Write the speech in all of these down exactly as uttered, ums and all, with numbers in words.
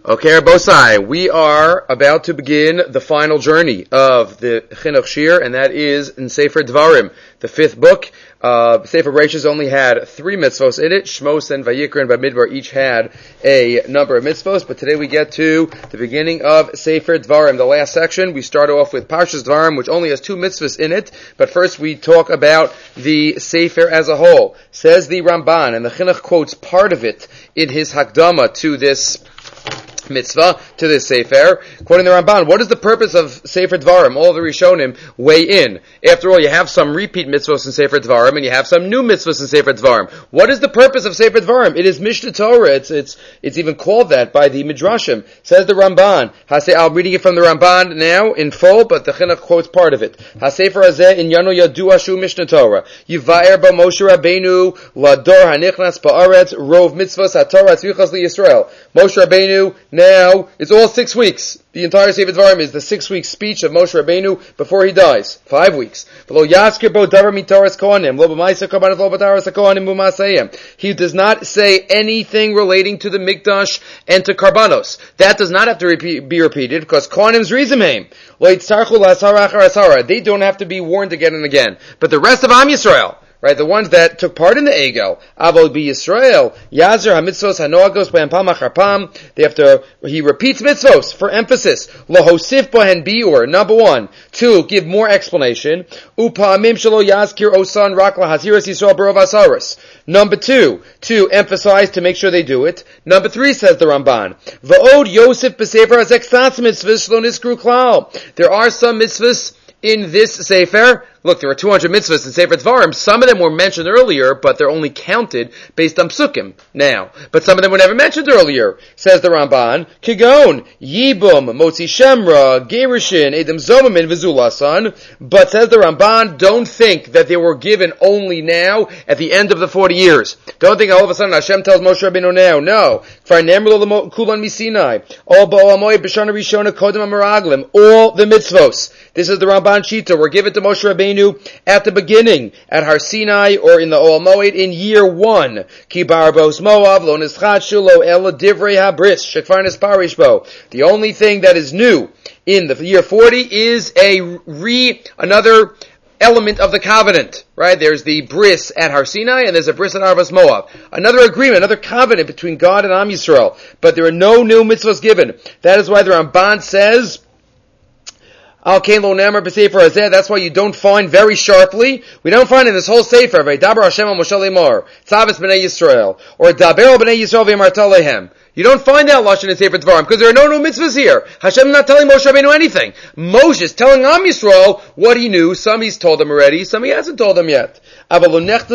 Okay, Rabosai, we are about to begin the final journey of the Chinuch Shir, and that is in Sefer Dvarim, the fifth book. Uh, Sefer Bereshis only had three mitzvos in it. Shmos and Vayikra and Bamidbar each had a number of mitzvos, but today we get to the beginning of Sefer Dvarim, the last section. We start off with Parshas Dvarim, which only has two mitzvos in it, but first we talk about the Sefer as a whole. Says the Ramban, and the Chinuch quotes part of it in his Hakdama to this mitzvah, to this Sefer, quoting the Ramban, what is the purpose of Sefer Dvarim? All the Rishonim weigh in. After all, you have some repeat mitzvahs in Sefer Dvarim, and you have some new mitzvahs in Sefer Dvarim. What is the purpose of Sefer Dvarim? It is Mishnah Torah. It's, it's, it's even called that by the Midrashim. Says the Ramban. I'm reading it from the Ramban now in full, but the Chinuch quotes part of it. HaSefer Hazeh in Yanu Yadu Ashu Mishnah Torah. Yivayer ba Moshe Rabbeinu lador hanichnas ba'aretz rov mitzvahs haTorah tzvichas li Yisrael. Moshe Rabbeinu, now, it's all six weeks. The entire Sefer Dvarim is the six-week speech of Moshe Rabbeinu before he dies. Five weeks. He does not say anything relating to the Mikdash and to Karbanos. That does not have to repeat, be repeated, because Kohanim's Rizimheim. They don't have to be warned again and again. But the rest of Am Yisrael, right, the ones that took part in the Egel, Avol bi Yisrael, Yazer HaMitzvos HaNoagos B'hem Pam Achar Pam, they have to, he repeats mitzvos for emphasis. Lohosif Bohen Biur, number one. Two, give more explanation. Upa'amim Shalo Yazkir Osan Rak LaHaziras Yisrael B'rov Asaris. Number two, to emphasize, to make sure they do it. Number three, says the Ramban, V'od Yosef B'Sefer HaZek Tzatz Mitzvos Shlo Niskru Klal. There are some mitzvos in this Sefer. Look, there are two hundred mitzvahs in Sefer Dvarim. Some of them were mentioned earlier, but they're only counted based on psukim now. But some of them were never mentioned earlier. Says the Ramban, Kigon, Yibum, Motzi Shemra, Gerushin, Edom Zomamin, Vizulasan. But says the Ramban, don't think that they were given only now at the end of the forty years. Don't think all of a sudden Hashem tells Moshe Rabbeinu now. No. Kulan Misinai. All Ba'alamoy, B'shana Rishona, Kodem Amaraglim. All the mitzvos. This is the Ramban Shita. Were given to Moshe Rabbeinu at the beginning, at Har Sinai, or in the Ol Moed in year one. Ki barbos Moav, lo nischatshu lo ela divrei habris, shekvar nisparishbo. The only thing that is new in the year forty is a re, another element of the covenant, right? There's the bris at Har Sinai, and there's a bris at Arvas Moav. Another agreement, another covenant between God and Am Yisrael. But there are no new mitzvahs given. That is why the Ramban says, that's why you don't find very sharply, we don't find in this whole Sefer, Vaydaber Hashem al Moshe Lemor, Tzavis B'nai Yisrael, or Daber B'nai Yisrael V'Marta Lehem. You don't find that lashon in Sefer Dvarim because there are no new mitzvahs here. Hashem is not telling Moshe Rabbeinu anything. Moshe is telling Am Yisrael what he knew. Some he's told them already, some he hasn't told them yet. Why didn't he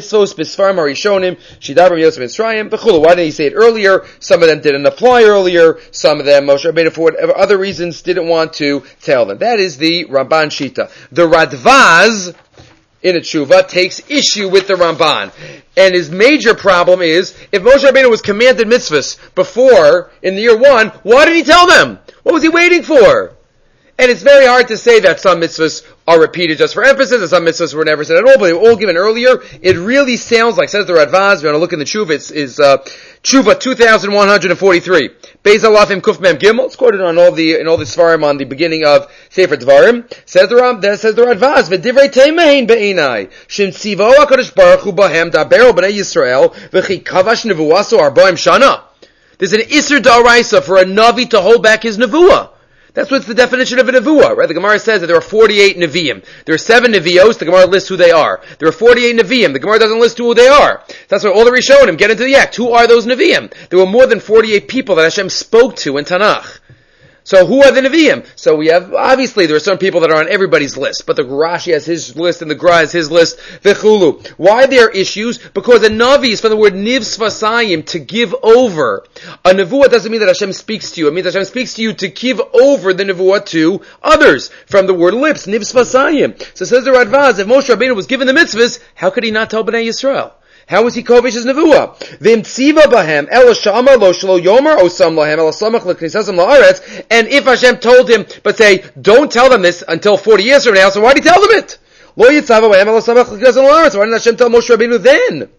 say it earlier? Some of them didn't apply earlier. Some of them, Moshe Rabbeinu, for whatever other reasons, didn't want to tell them. That is the Ramban Shita. The Radvaz in a tshuva takes issue with the Ramban. And his major problem is, if Moshe Rabbeinu was commanded mitzvahs before, in the year one, why did he tell them? What was he waiting for? And it's very hard to say that some mitzvahs are repeated just for emphasis, and some mitzvahs were never said at all, but they were all given earlier. It really sounds like, says the Radvaz, we're going to look in the tshuva, it's, is, uh, tshuva two thousand one hundred forty-three. Beis Alafim Kuf Mem Gimel, it's quoted on all the, in all the Svarim on the beginning of Sefer Dvarim. Says the Ram, that says the Radvaz, V'divrei Teimehin Be'inai, Shem Tzivo HaKadosh Baruch Hu Bahem Dabero B'nai Yisrael, V'chi Kavash Nevuaso Arbaim Shana. There's an Isser D'Oraisa for a Navi to hold back his Nevuah. That's what's the definition of a nevuah, right? The Gemara says that there are forty-eight neviim. There are seven nevios, the Gemara lists who they are. There are forty-eight neviim, the Gemara doesn't list who they are. That's why all the Rishonim get into the act. Who are those neviim? There were more than forty-eight people that Hashem spoke to in Tanakh. So who are the Nevi'im? So we have, obviously there are some people that are on everybody's list, but the Rashi has his list and the Gra has his list, V'chulu. Why there are issues? Because a Navi is from the word Niv Sfasayim, to give over. A Nevuah doesn't mean that Hashem speaks to you. It means Hashem speaks to you to give over the Nevuah to others. From the word lips, Niv Sfasayim. So says the Radvaz, if Moshe Rabbeinu was given the mitzvahs, how could he not tell Bnei Yisrael? How was he kovish his nevuah? V'imtziva bahem el shama lo shlo yomer osam lahem el samach leknisasam laaretz. And if Hashem told him, but say, don't tell them this until forty years from now, so why did he tell them it? Lo yitzava bahem el samach leknisasam laaretz. Why didn't Hashem tell Moshe Rabbeinu then?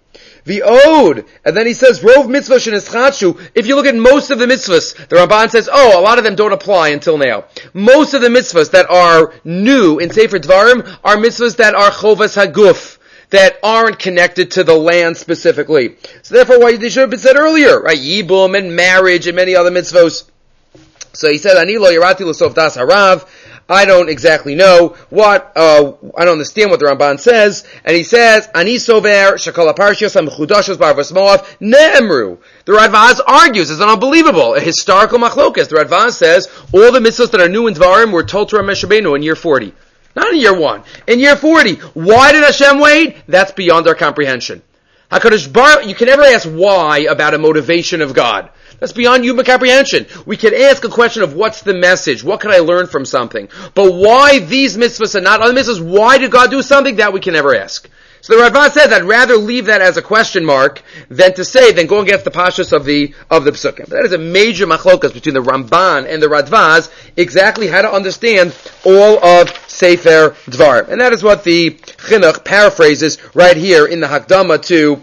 The ode, and then he says, Rov mitzvah shenischatshu. If you look at most of the mitzvahs, the Ramban says, oh, a lot of them don't apply until now. Most of the mitzvahs that are new in Sefer Dvarim are mitzvahs that are chovas haguf, that aren't connected to the land specifically. So therefore, why they should have been said earlier, right? Yibum and marriage and many other mitzvahs. So he said, Ani lo yarati l'sof das harav. I don't exactly know what, uh, I don't understand what the Ramban says, and he says, Ani sover shekol haparshiyos ha'mechudashos b'arvos Moav ne'emru. The Radvaz argues, it's unbelievable, a historical machlokas. The Radvaz says, all the mitzvahs that are new in Dvarim were told to Moshe Rabbeinu in year forty. Not in year one. In year forty. Why did Hashem wait? That's beyond our comprehension. HaKadosh Baruch, you can never ask why about a motivation of God. That's beyond human comprehension. We can ask a question of what's the message? What can I learn from something? But why these mitzvahs and not other mitzvahs? Why did God do something? That we can never ask. So the Radvaz says, I'd rather leave that as a question mark than to say, than go against the pashas of the, of the psukim. But that is a major machlokas between the Ramban and the Radvaz, exactly how to understand all of Sefer Dvarim. And that is what the Chinuch paraphrases right here in the Hakdama to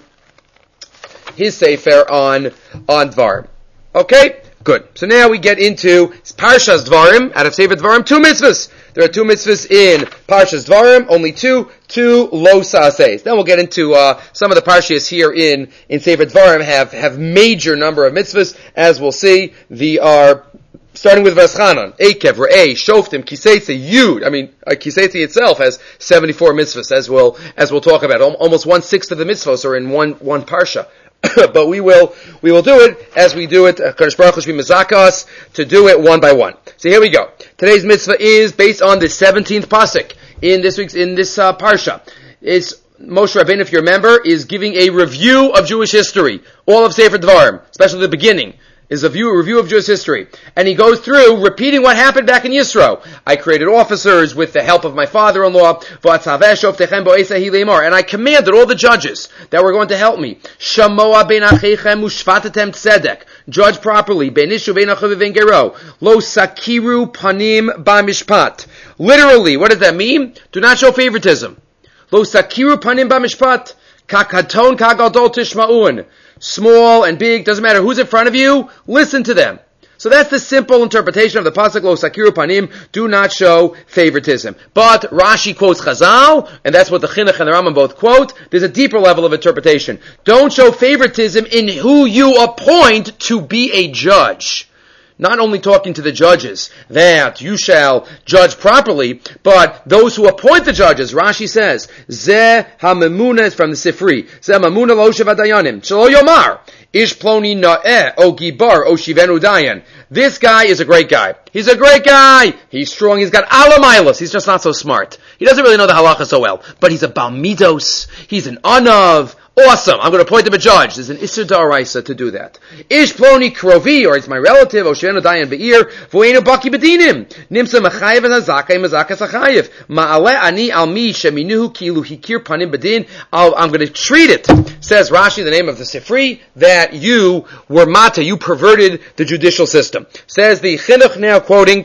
his Sefer on, on Dvarim. Okay? Good. So now we get into Parshas Dvarim, out of Sefer Dvarim, two mitzvahs. There are two mitzvahs in Parshas Dvarim, only two, two lo sa'aseis. Then we'll get into, uh, some of the Parshas here in, in Sefer Dvarim have, have major number of mitzvahs, as we'll see. The are, starting with Vaschanan, Ekev, Re'eh, Shoftim, Kiseitzi, Yud. I mean, uh, Kiseitzi itself has seventy-four mitzvahs, as we'll, as we'll talk about. Almost one-sixth of the mitzvahs are in one, one Parsha. But we will, we will do it as we do it. Kadosh Baruch Hu should be mezaka us to do it one by one. So here we go. Today's mitzvah is based on the seventeenth pasuk in this week's, in this, uh, parsha. It's, Moshe Rabbeinu, if you remember, is giving a review of Jewish history. All of Sefer Dvarim, especially the beginning, is a view, a review of Jewish history. And he goes through repeating what happened back in Yisro. I created officers with the help of my father-in-law, and I commanded all the judges that were going to help me. Shamoa ben achechem ushvatatem tzedek. Judge properly. Benishu ben achav ben gero. Lo sakiru panim b'mishpat. Literally, what does that mean? Do not show favoritism. Lo sakiru panim b'mishpat. Kakaton kagadol tishma'un. Small and big, doesn't matter who's in front of you, listen to them. So that's the simple interpretation of the pasuk lo sakiru panim, do not show favoritism. But Rashi quotes Chazal, and that's what the Chinuch and the Rambam both quote. There's a deeper level of interpretation. Don't show favoritism in who you appoint to be a judge. Not only talking to the judges that you shall judge properly, but those who appoint the judges. Rashi says, Zeh ha-memuna is from the Sifri. Zeh ha-memuna lo shev hadayanim. Shelo yomar. Ish ploni na'eh o gibar o shivenu dayan. This guy is a great guy. He's a great guy. He's strong. He's got alamilos. He's just not so smart. He doesn't really know the halacha so well. But he's a balmidos. He's an anav. Awesome. I'm going to appoint him a judge. There's an Isser D'Oraisa to do that. Ish ploni krovi, or it's my relative, o shivenu dayan be'ir, v'oinu baki bedinim. Nimsa mechayev and hazakai mezakas hachayev. Ma'ale ani al mi sheminuhu kilu hikir panim bedin. I'm going to treat it, says Rashi, the name of the Sifri, that you were mata, you perverted the judicial system. Says the Chinuch now quoting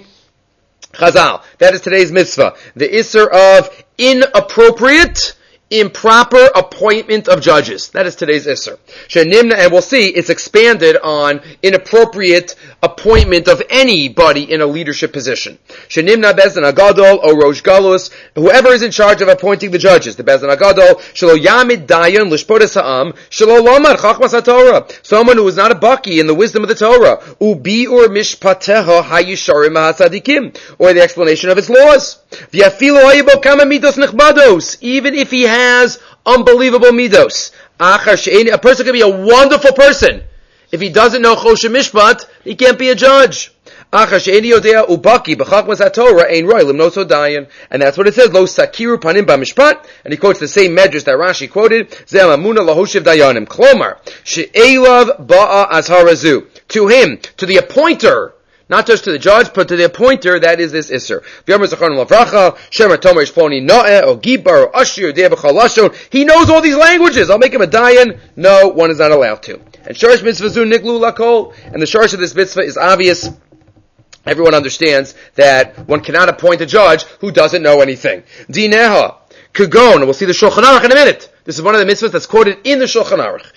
Chazal. That is today's mitzvah. The Isser of inappropriate, improper appointment of judges. That is today's Isser. Shenimna, and we'll see, it's expanded on inappropriate appointment of anybody in a leadership position. Shenimna Bezdin Agadol, O Rosh Galus, whoever is in charge of appointing the judges, the Bezdin Agadol, Shelo Yamid Dayan, Lishpodes Ha'am, Shelo Lomar, Chachmas HaTorah, someone who is not a baki in the wisdom of the Torah, Ubi or Mishpateho Hayisharim HaSadikim, or the explanation of its laws. V'yafilo Hayibo Kama Midos Nechbados, even if he has unbelievable midos. A person can be a wonderful person. If he doesn't know Choshen Mishpat, he can't be a judge. And that's what it says, Lo sakiru panim b'mishpat, and he quotes the same medrash that Rashi quoted, Ze amuna lahoshev dayanim. Klomar, she'elav ba'a azharazu. To him, to the appointer, not just to the judge, but to the appointer, that is this Isser. He knows all these languages. I'll make him a dayan. No, one is not allowed to. And Shorish mitzvah zu niklu lakol. And the shorish of this mitzvah is obvious. Everyone understands that one cannot appoint a judge who doesn't know anything. Dineha, kagon, we'll see the Shulchan Aruch in a minute. This is one of the mitzvahs that's quoted in the Shulchan Aruch.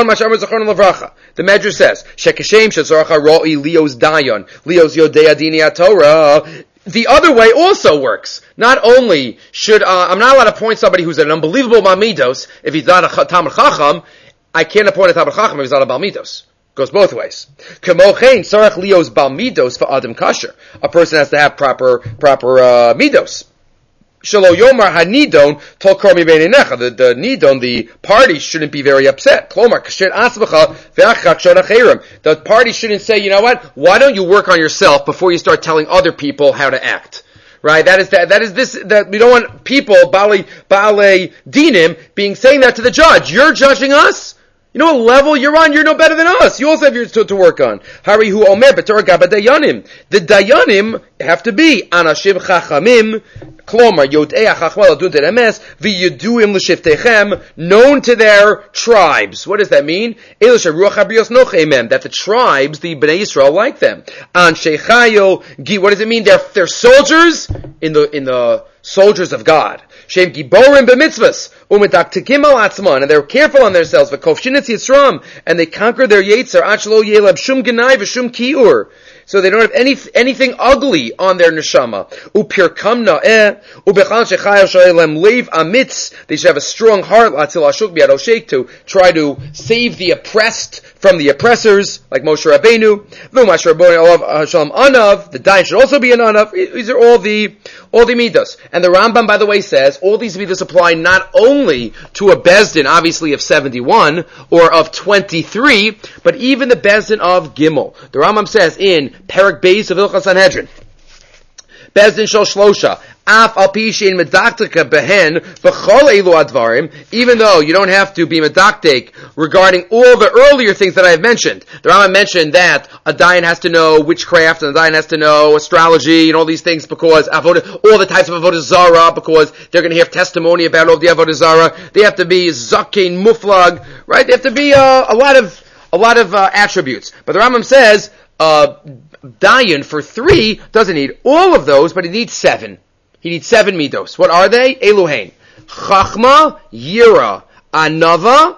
The Medrash says, Shekeshem shetzorach roi lios dayan, lios yodei adini Torah. The other way also works. Not only should, uh, I'm not allowed to appoint somebody who's an unbelievable Mamidos if he's not a Talmid Chacham. I can't appoint a Talmid Chacham if he's not a Balmidos. Goes both ways. Kemochein sarach lios balmidos for adam kasher. A person has to have proper proper uh, midos. Shelo yomar hanidon tol kormi beinenecha. The the nidon, the party shouldn't be very upset. Klomar kasher asvacha ve'achak shonacherim. The party shouldn't say, you know what? Why don't you work on yourself before you start telling other people how to act? Right? That is that. That is this. That we don't want people bali bale dinim being saying that to the judge. You're judging us. You know what level you're on? You're no better than us. You also have yours to, to work on. Hari hu omer b'torah gaba dayanim. The dayanim have to be anashim chachamim, klomar yodei hachachma ladun teremes v'yeduim l'shiftechem, known to their tribes. What does that mean? Elish ruach habrios nochemem, that the tribes, the Bnei Yisrael, like them. An shechayo gi. What does it mean? They're they're soldiers in the in the soldiers of God. Shem giborim b'mitzvahs u'medaktikim al atzman, and they're careful on themselves. V'kofshinetz yitzram, and they conquer their yetzer. Achlo yelab shum genai v'shum kiur. So they don't have any anything ugly on their neshama. Upirkam na'eh ubechal shechayav shoylem leiv amitz. They should have a strong heart latzil ashuk bi'ad oshek, to try to save the oppressed from the oppressors, like Moshe Rabbeinu. V'umash Rabbeinu alav shalom anav. The dayan should also be an anav. These are all the all the midos. And the Rambam, by the way, says all these midos apply not only to a bezdin, obviously of seventy-one or of twenty-three, but even the bezdin of Gimel. The Rambam says in Perek Beis of Hilchos Sanhedrin, Bezdin Shel Shlosha, Af al pi shein medaktika behen b'chol elu advarim, even though you don't have to be medaktik regarding all the earlier things that I have mentioned. The Rambam mentioned that a dayan has to know witchcraft, and a dayan has to know astrology, and all these things, because avodah, all the types of avodah zara, because they're going to have testimony about all the avodah zara. They have to be zakein muflag, right? They have to be uh, a lot of a lot of uh, attributes. But the Rambam says, uh, dayan for three doesn't need all of those, but he needs seven. He needs seven midos. What are they? Eluhain. Chachma, Yira, Anava,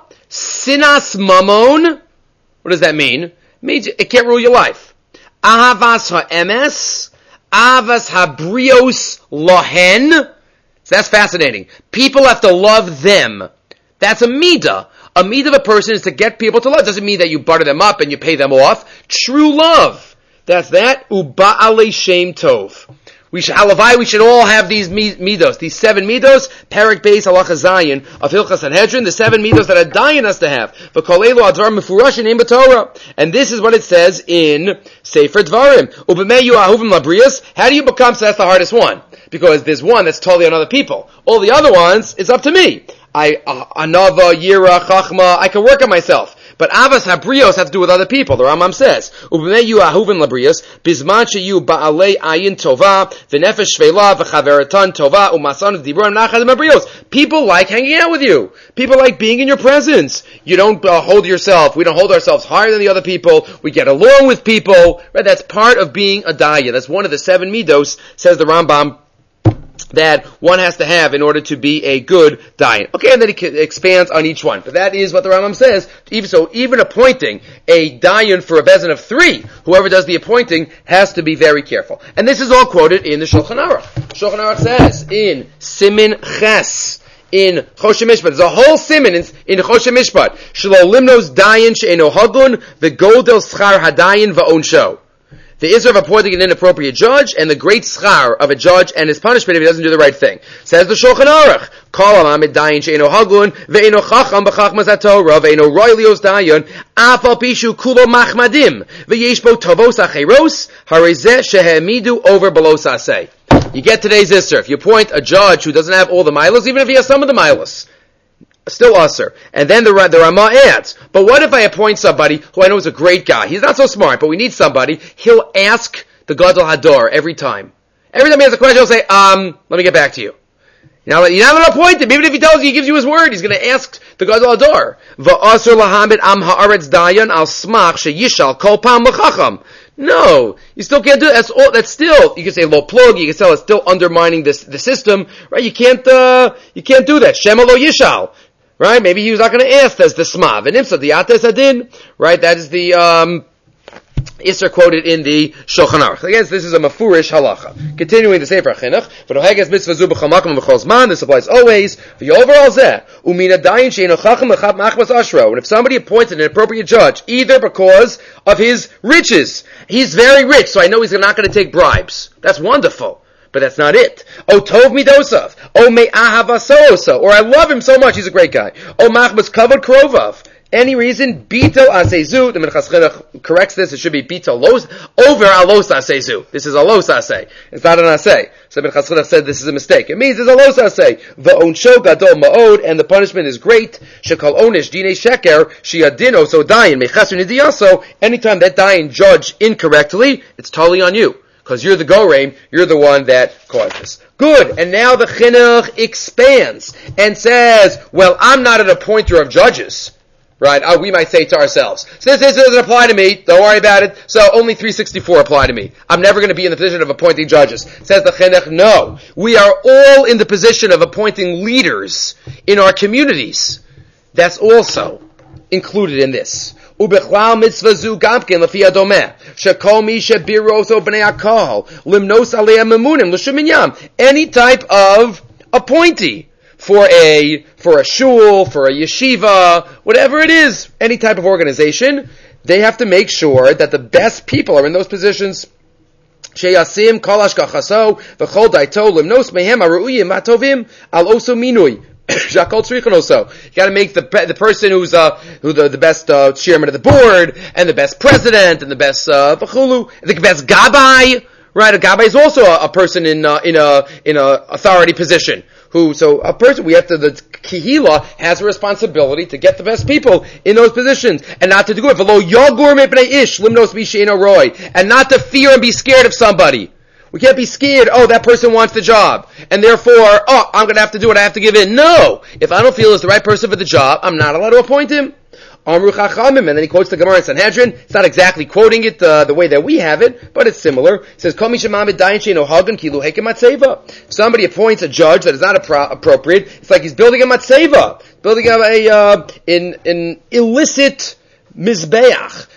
Sinas Mamon. What does that mean? It means it can't rule your life. Ahavas ha'emes, Ahavas habrios lohen. So that's fascinating. People have to love them. That's a midah. A midah of a person is to get people to love. It doesn't mean that you butter them up and you pay them off. True love. That's that. Uba'ale shem tov. We should, halavai, we should all have these midos, these seven midos, Perek Beis Halacha Zayin of Hilchos Sanhedrin, the seven midos that a dayan has to have. V'kolelu advar mefurashin in b'Torah. And this is what it says in Sefer Dvarim. U'b'mei yu'ahuvim labrias. How do you become, so that's the hardest one. Because there's one that's totally on other people. All the other ones, it's up to me. I, uh, Anava, Yira, Chachma, I can work on myself. But Avas Habrios have to do with other people. The Rambam says, "Ubnei ahuvin labrios bizman sheyu ba'alei ayin tova v'nefesh shvela v'chaveratan tova u'masan v'dibron nachad mabrios." People like hanging out with you. People like being in your presence. You don't uh, hold yourself. We don't hold ourselves higher than the other people. We get along with people. Right? That's part of being a daya. That's one of the seven midos, says the Rambam, that one has to have in order to be a good dayan. Okay, and then he expands on each one. But that is what the Rambam says. Even so, even appointing a dayan for a bezin of three, whoever does the appointing has to be very careful. And this is all quoted in the Shulchan Aruch. Shulchan Aruch says in Simin Ches, in Choshen Mishpat, there's a whole siman in, in Choshen Mishpat. Shelo limnos dayan she'eno hagun v'godel schar hadayan va'onsho. The Israel of appointing an inappropriate judge, and the great schar of a judge and his punishment if he doesn't do the right thing. Says the Shulchan Aruch, Kol amid dayan she'eno hagun, ve'eno chacham b'chachmas haTorah, ve'eno roy lios dayan, af al pishu kulo machmadim, ve'yesh bo tovos acheros, harezeh shehemidu over below saseh. You get today's Isser. If you appoint a judge who doesn't have all the milos, even if he has some of the milos, still usher. And then the, the Ramah adds, but what if I appoint somebody who I know is a great guy? He's not so smart, but we need somebody. He'll ask the Gadol Hador every time. Every time he has a question, he'll say, um, let me get back to you. Now, you're not going to appoint him. Even if he tells you, he gives you his word, he's going to ask the Gadol Hador. V'asur lahamid am ha'aretz dayan al smach sheyishal kol pam l'chacham. No, you still can't do that. That's all, that's still, you can say low plug, you can say it's still undermining this, the system, right? You can't, uh, you can't do that. Shema lo yishal. Right? Maybe he was not going to ask as the smav. And imsa diates adin. Right? That is the, um, Isser quoted in the Shulchan Aruch. Again, this is a mafurish halacha. Continuing the Sefer HaChinuch, v'noheges mitzvah zu b'chol makom v'chol zman, this applies always, v'yover al zeh, u'min adayin she'eno chacham v'chab machmas ashro. And if somebody appointed an appropriate judge, either because of his riches, he's very rich, so I know he's not going to take bribes. That's wonderful. But that's not it. O tov midosav. O me ahavasosa. Or I love him so much, he's a great guy. O machmas kavod krovav. Any reason, bito asezu, the Minchas Chinuch corrects this, it should be bito los, over alos asezu. This is alos aseh. It's not an aseh. So Minchas Chinuch said this is a mistake. It means it's alos aseh. V'onsho gadol ma'od, and the punishment is great. Shekal onish dine sheker, shiadino, so dayin, mechasu nidiyaso, anytime that dayin judge incorrectly, it's totally on you. Because you're the goreim, you're the one that caused this. Good. And now the Chinuch expands and says, well, I'm not an appointer of judges. Right? Uh, we might say to ourselves, since this doesn't apply to me, don't worry about it, so only three sixty-four apply to me. I'm never going to be in the position of appointing judges. Says the Chinuch, no. We are all in the position of appointing leaders in our communities. That's also included in this. Ubechlal mitzvah zu gamkin lefi adomeh. Shekol mi shebiroso b'nei akal. Limnos alei memunim l'shum minyam. Any type of appointee. For a, for a shul, for a yeshiva, whatever it is, any type of organization, they have to make sure that the best people are in those positions. Sheyasim kol hashgachaso v'chol daito limnos mehem haru'uyim matovim al oso minui. Shakol tzrichon oso. You got to make the the person who's uh who the the best uh, chairman of the board and the best president and the best uh b'chulu, the best gabbai. Right, a gabbai is also a, a person in uh, in a in a authority position. Who, so a person, we have to, the Kehila has a responsibility to get the best people in those positions, and not to do it. V'lo yogur mipnei ish, limnos misheino roy, and not to fear and be scared of somebody. We can't be scared, oh, that person wants the job, and therefore, oh, I'm gonna have to do what I have to give in. No! If I don't feel it's the right person for the job, I'm not allowed to appoint him. Amru Chachamim, and then he quotes the Gemara in Sanhedrin. It's not exactly quoting it uh, the way that we have it, but it's similar. It says, Kol mi shemamid dayin she'eino hagan ki lo hekem matzeva. If somebody appoints a judge that is not appro- appropriate, it's like he's building a matzeva, building a, a uh, in, an illicit mizbeach.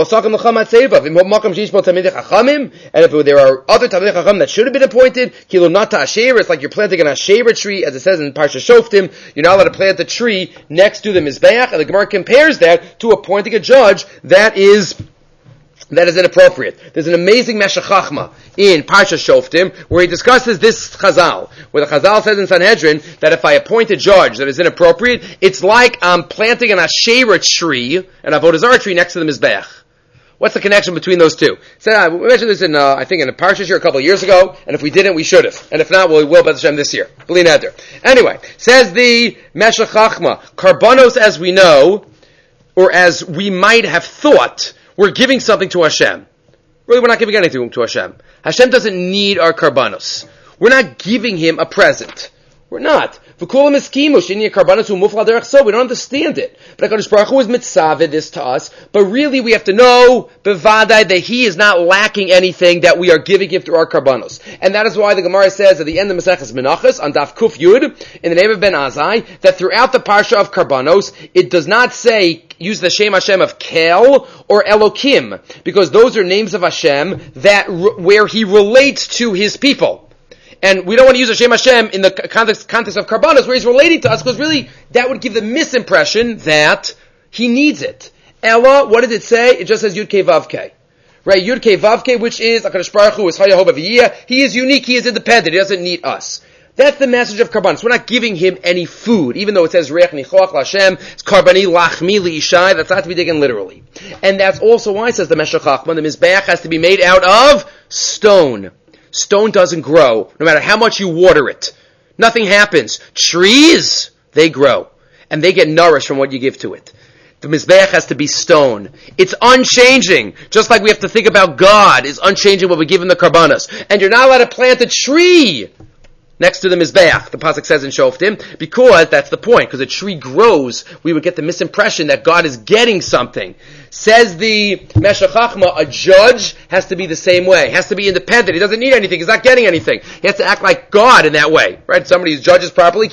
And if there are other Talmidei Chacham that should have been appointed, kilo nata asher, it's like you're planting an asher tree, as it says in Parsha Shoftim. You're not allowed to plant the tree next to the mizbeach, and the Gemara compares that to appointing a judge that is that is inappropriate. There's an amazing Meshech Chachma in Parsha Shoftim where he discusses this Chazal, where the Chazal says in Sanhedrin that if I appoint a judge that is inappropriate, it's like I'm planting an Asherah tree, an Avodah Zarah tree next to the Mizbeach. What's the connection between those two? So, uh, we mentioned this in, uh, I think in a Parsha here a couple of years ago, and if we didn't, we should have. And if not, we will, B'ez Hashem, this year. B'li neder. Anyway, says the Meshech Chachma, Karbanos, as we know, or as we might have thought, we're giving something to Hashem. Really, we're not giving anything to Hashem. Hashem doesn't need our karbanos. We're not giving Him a present. We're not. We don't understand it. But HaKadosh Baruch Hu is mitzaveh this to us. But really, we have to know bevadai that He is not lacking anything that we are giving Him through our karbanos. And that is why the Gemara says at the end of Maseches Menachos on Daf Kuf Yud in the name of Ben Azai that throughout the parsha of karbanos it does not say use the Shem Hashem of Kel or Elokim, because those are names of Hashem that where He relates to His people. And we don't want to use Hashem Hashem in the context, context of Karbanos, where He's relating to us, because really, that would give the misimpression that He needs it. Ella, what did it say? It just says Yud Kei Vav Kei. Right? Yud Kei Vav Kei, which is, HaKadosh Baruch Hu is Chayah Hobaviyah. He is unique, He is independent, He doesn't need us. That's the message of Karbanos. We're not giving Him any food, even though it says Reach Nichoach L'Hashem, it's Karbani Lachmi L'Ishai, that's not to be taken literally. And that's also why, says the Meshech Chachma, the Mizbeach has to be made out of stone. Stone doesn't grow, no matter how much you water it. Nothing happens. Trees, they grow. And they get nourished from what you give to it. The Mizbeach has to be stone. It's unchanging. Just like we have to think about God is unchanging what we give in the Karbanos. And you're not allowed to plant a tree next to the Mizbeach, the pasuk says in Shoftim, because that's the point, because a tree grows, we would get the misimpression that God is getting something. Says the Meshech Chachma, a judge has to be the same way, has to be independent, he doesn't need anything, he's not getting anything. He has to act like God in that way, right? Somebody who judges properly,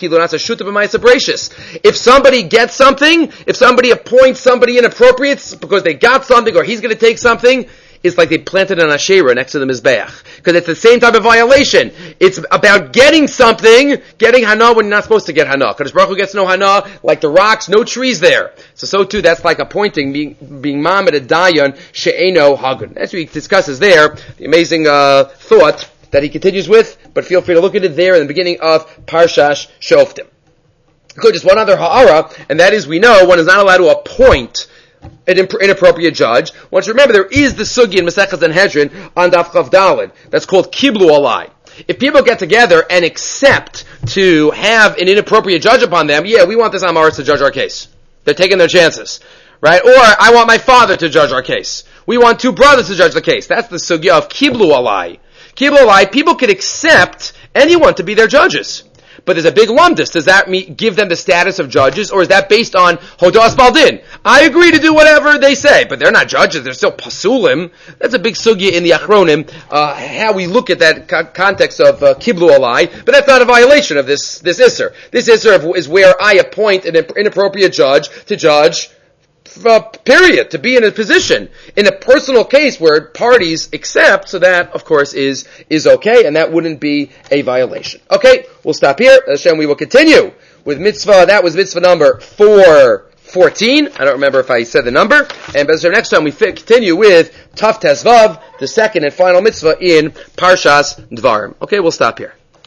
if somebody gets something, if somebody appoints somebody inappropriate because they got something or he's going to take something, it's like they planted an Asherah next to the Mizbeach. Because it's the same type of violation. It's about getting something, getting Hana when you're not supposed to get Hana. Kadosh Baruch Hu gets no Hana, like the rocks, no trees there. So, so too, that's like appointing, being, being Ma'amad a Dayan, She'eno Hagun. That's what he discusses there, the amazing, uh, thought that he continues with, but feel free to look at it there in the beginning of Parshash Shoftim. Good, just one other ha'ara, and that is we know one is not allowed to appoint an inappropriate judge. Once you remember, there is the sugi in Masechah Sanhedrin on Daf Chav Daled. That's called Kiblu Alai. If people get together and accept to have an inappropriate judge upon them, yeah, we want this Amaris to judge our case. They're taking their chances. Right? Or, I want my father to judge our case. We want two brothers to judge the case. That's the sugi of Kiblu Alai. Kiblu Alai, people could accept anyone to be their judges. But there's a big lumdus. Does that mean, give them the status of judges, or is that based on Hodas Baldin? I agree to do whatever they say, but they're not judges, they're still pasulim. That's a big sugya in the Achronim, uh, how we look at that co- context of uh, Kiblu Alai, but that's not a violation of this, this Isser. This Isser is where I appoint an inappropriate judge to judge Uh, period, to be in a position, in a personal case where parties accept, so that, of course, is, is okay, and that wouldn't be a violation. Okay, we'll stop here, Hashem, we will continue with mitzvah, that was mitzvah number four fourteen, I don't remember if I said the number, and next time we fit, continue with Taf Tes Vav, the second and final mitzvah in Parshas Dvarim. Okay, we'll stop here.